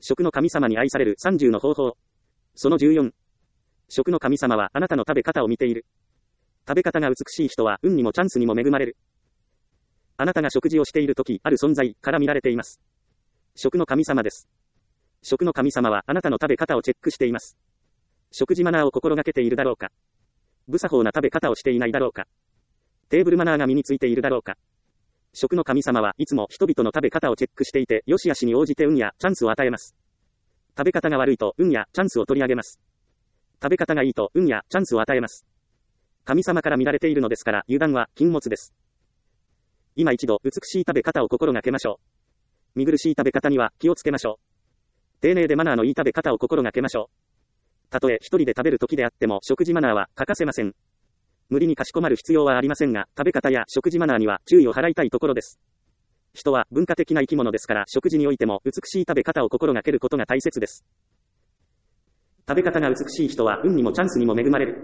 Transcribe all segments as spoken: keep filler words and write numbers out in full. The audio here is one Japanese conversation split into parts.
食の神様に愛されるさんじゅうの方法。そのじゅうよん。食の神様はあなたの食べ方を見ている。食べ方が美しい人は運にもチャンスにも恵まれる。あなたが食事をしているとき、ある存在から見られています。食の神様です。食の神様はあなたの食べ方をチェックしています。食事マナーを心がけているだろうか。不作法な食べ方をしていないだろうか。テーブルマナーが身についているだろうか。食の神様はいつも人々の食べ方をチェックしていて、良し悪しに応じて運やチャンスを与えます。食べ方が悪いと運やチャンスを取り上げます。食べ方がいいと運やチャンスを与えます。神様から見られているのですから、油断は禁物です。今一度美しい食べ方を心がけましょう。見苦しい食べ方には気をつけましょう。丁寧でマナーのいい食べ方を心がけましょう。たとえ一人で食べる時であっても食事マナーは欠かせません。無理にかしこまる必要はありませんが、食べ方や食事マナーには注意を払いたいところです。人は文化的な生き物ですから、食事においても美しい食べ方を心がけることが大切です。食べ方が美しい人は運にもチャンスにも恵まれる。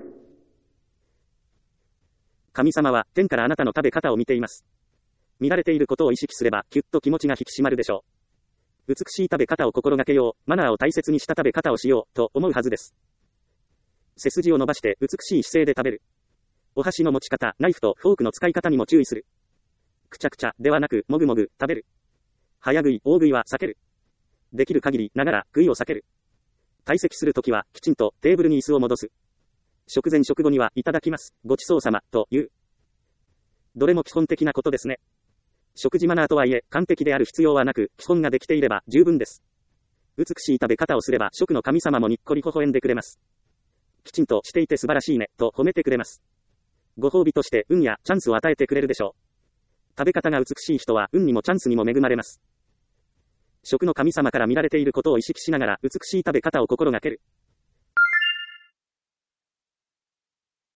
神様は天からあなたの食べ方を見ています。見られていることを意識すれば、きゅっと気持ちが引き締まるでしょう。美しい食べ方を心がけよう、マナーを大切にした食べ方をしよう、と思うはずです。背筋を伸ばして美しい姿勢で食べる。お箸の持ち方、ナイフとフォークの使い方にも注意する。くちゃくちゃではなく、もぐもぐ食べる。早食い、大食いは避ける。できる限りながら食いを避ける。退席するときはきちんとテーブルに椅子を戻す。食前食後にはいただきます、ごちそうさまと言う。どれも基本的なことですね。食事マナーとはいえ完璧である必要はなく、基本ができていれば十分です。美しい食べ方をすれば食の神様もにっこり微笑んでくれます。きちんとしていて素晴らしいねと褒めてくれます。ご褒美として運やチャンスを与えてくれるでしょう。食べ方が美しい人は運にもチャンスにも恵まれます。食の神様から見られていることを意識しながら美しい食べ方を心がける。